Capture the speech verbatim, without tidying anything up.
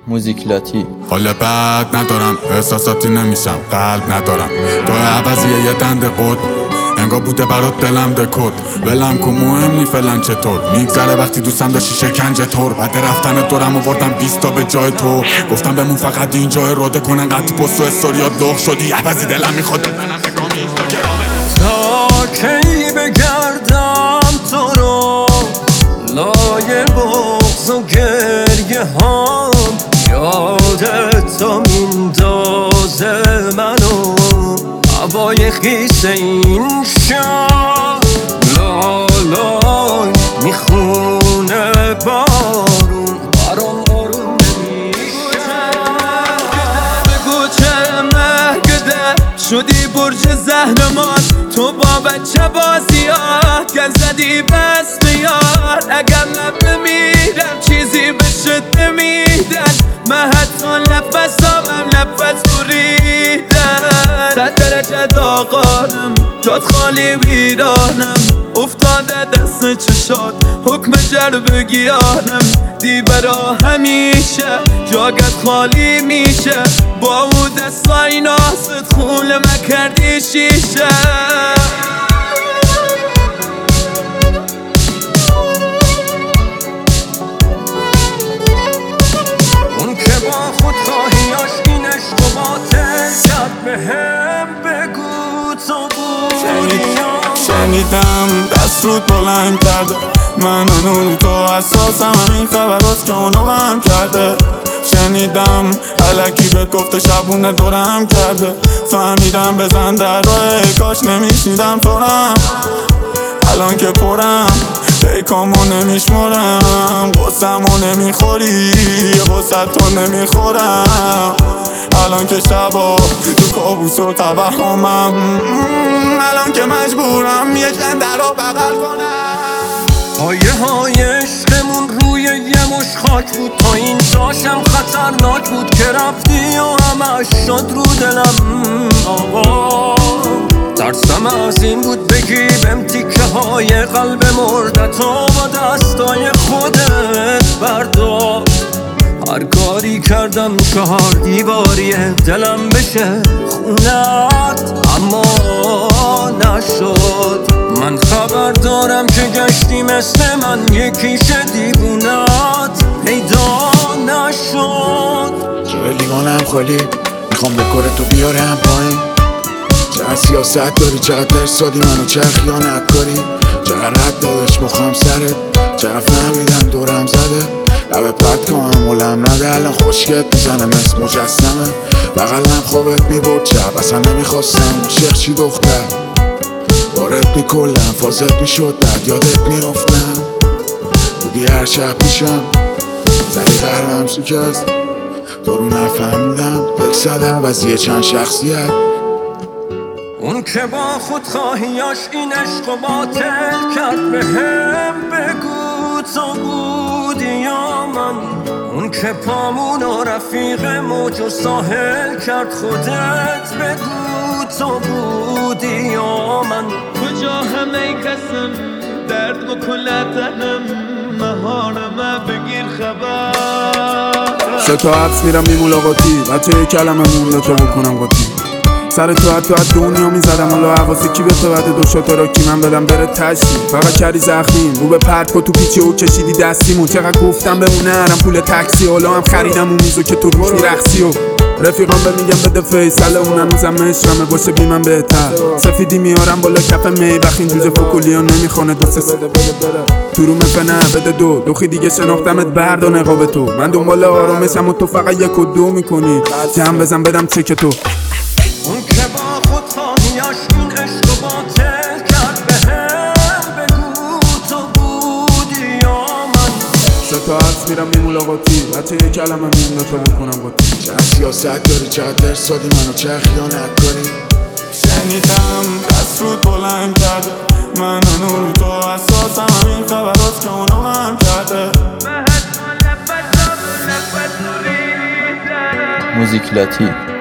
موزیک لاتی. حال بد ندارم، احساساتی نمیشم، قلب ندارم. تو عوضیه یه دند قد انگار بوده برات دلم دکود. ولم کن مهم نی فلان چطور میگذره وقتی دوستم داشتی شکنجه طور. بعد رفتن دورم آوردم بیست تا به جای تو. گفتم بمون فقط اینجا روده کنن قطع پست و استوریا داغ شدی. عوضی دلم میخواد بزنم بگم اینستاگرامه. تا کی بگردم تو رو لای بغض و گریه هام، یادت تا میندازه منو هوای خیس این شب. لالای میخونه بارون برام آروم نمیشه. بگو چه مهگده شدی برج زهرمان، تو با بچه بازیات گر زدی بس بیار. اگر من بمیرم چیزی بشه نمیدن، من حتی نفسامم نفس بریدن. صد درجه داغانم جات خالی ویرانم، افتاده دست چشات حکم جرب گیانم. دی برا همیشه جاگت خالی میشه، با او دستای ناست خونه مکردی شیشه. اون که با خود خواهیاش این عشق و باطل کرد بهم بگو تو بودی. شنیدم دست رود بلند کرده، من هنو تو اساسم همین خبرات که اونو هم کرده. شنیدم علکی به گفته شبونه دورم کرده، فهمیدم بزن در راه کاش نمیشنیدم تورم. الان که پرم پیکامو نمیشمرم، قصمو نمیخوری قصت تو نمیخورم. الان که شبا تو کابوس و توهمم، الان که مجبورم یه جنده رو بغل کنم. پایه های عشقمون روی یه مش خاک بود، تا این جاشم خطرناک بود که رفتی و همش شد رو دلم. آقا ترسم از این بود بگی بهم تیکه های قلب مردتو با دستای خودت بردار. هر کاری کردم چهار دیواری دلم بشه خونت، اما نشد. من خبر دارم که گشتی مثل من یکیش دیوونت پیدا نشد. جای لیوانم خالی میخوام به کار تو بیارم پایین. چقدر سیاست داری، چقدر درسادی منو چه خیانت کاری. چقدر رد دادش مخم سرت، چقدر فهمیدم دورم زده. لبه پرد کنم ولم نده، الان خوشگت میزنه مثل مجسمه. بغلم خوابت میبرد شب اصلا نمیخواستم شیخ چی دختر. بارت میکلم فازت میشد بعد یادت میافتم. بودی هر شب پیشم زدی قرمم شکست، تو رو نفهمیدم دل زدم وزیه چند شخصیت. اون که با خود خواهیاش این عشق و باطل کرد بهم بگو تو بودی یا من. اون که پامون و رفیق موج و ساحل کرد خودت بگو تو بودی یا من. کجا همه کسم درد بکنه تنم، مهارم بگیر خبر. سه تا حبس میرم بی ملاقاتی، بچه یه کلمه مونده تا بکنم قاطی. سر تو حتی از دنیا میزدم حالا حواسی کی به تو بده دو شتا را کی من بدم بره تشتی. فقط کردی زخمیم رو به پرت کن تو پیچی و کشیدی دستیمون. چقدر گفتم بمونه هرم پول تاکسی، حالا هم خریدم اون میزو که تو روش میرخصی. و رفیقام به میگم بده فیصل اون هنوزم مشرمه باشه بی من بهتر. سفیدی میارم بالا کف می وقت این جوجه فکولیان نمیخونه دو سه تو رو مفنه بده دو دوخی دیگه شناختمت برد و نقاب تو. من دنبال آرامشم و تو فقط یک و دو میکنی جمع بزن بدم چک تو. اون که با خود خواهیاش این عشق و باطل کرد بهم بگو تو بودی یا من. سه تا حبس میرم بی ملاقاتی، بچه یه کلمه مونده تا بکنم قاطی. چقدر سیاست داری، چقدر درسادی منو چه خیانت کاری. شنیدم دست رود بلند کرده، من هنو تو اساسم همین خبرات که اونو هم کرده. موزیک لاتی.